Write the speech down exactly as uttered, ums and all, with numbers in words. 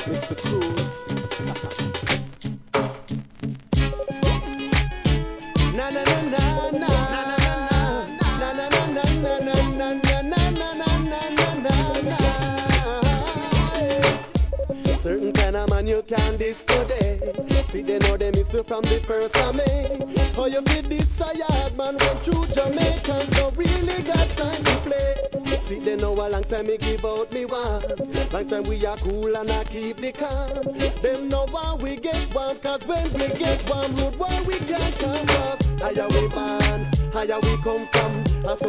Mister Cruz. Na na na na na. Na na na na na na na na na na na na na na. Certain kind of man you can diss today. See they know them is from the first of May. How you feel this a yard man run through Jamaica, so really got time to play. See they know a long time me give out me one. Long time we are cool and I keep the calm. Them know why we get one, cause when we get one road why we can't come across. Higher we born, higher we come from. And so